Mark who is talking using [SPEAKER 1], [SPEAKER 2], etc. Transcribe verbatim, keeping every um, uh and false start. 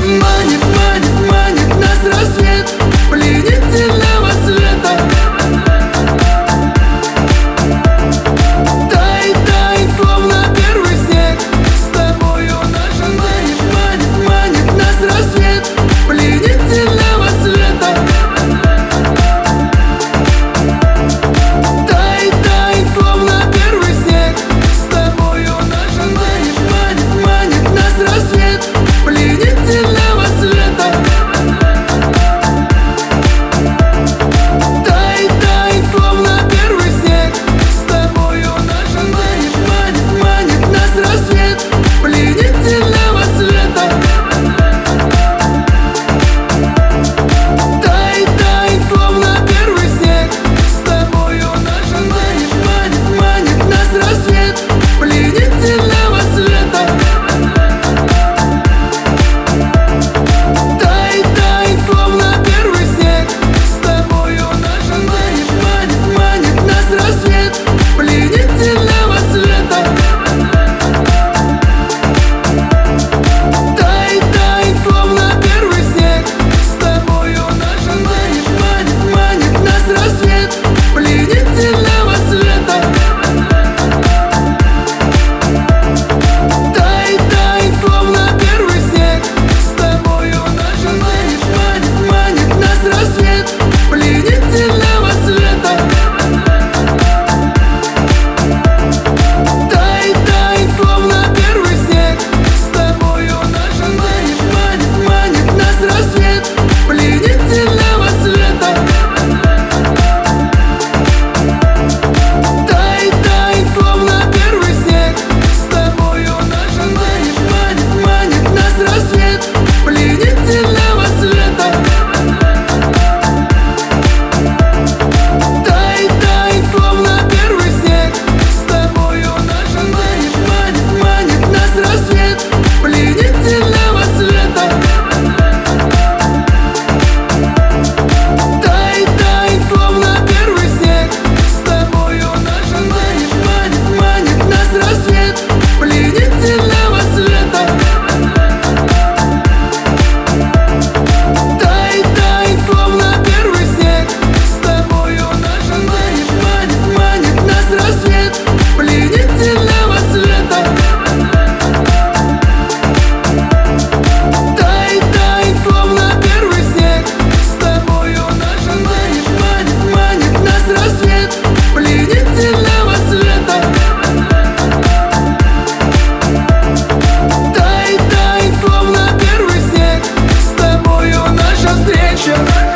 [SPEAKER 1] Манит, манит, манит нас рассвет пленительного цвета. Тает, тает, словно первый снег. С тобою наша манит, манит, манит нас рассвет пленительного цвета. Тает, тает, словно первый снег. С тобою наша манит, манит, манит нас рассвет пленительного цвета. Тает, тает, словно первый снег. С тобою наша манит, манит, манит нас рассвет пленительного цвета. Тает, тает, словно первый снег. С тобою наша манит, манит, манит нас рассвет пленительного цвета. Тает, тает, словно первый снег. С тобою наша манит, манит, манит нас рассвет пленительного цвета. Тает, тает, словно первый снег. С тобою наша манит, манит, манит нас рассвет пленительного цвета. Тает, тает, словно первый снег. С тобою наша манит, манит, манит нас рассвет пленительного цвета. Тает, тает, словно первый снег. С тобою наша манит, манит, манит нас рассвет пленительного цвета. Тает, тает, словно первый снег. С тобою наша манит, манит, манит нас рассвет пленительного цвета. Тает, тает, словно первый снег. С тобою наша манит, манит, манит нас рассвет пленительного цвета. Тает, тает, словно первый снег. С тобою наша манит, манит, манит нас рассвет пленительного цвета. Тает, тает, словно первый снег. С тобою наша манит, манит, манит нас рассвет пленительного цвета. Тает, тает, словно первый снег. С тобою наша манит, манит, манит нас рассвет пленительного цвета. Тает, тает, словно первый снег. С тобою наша встреча.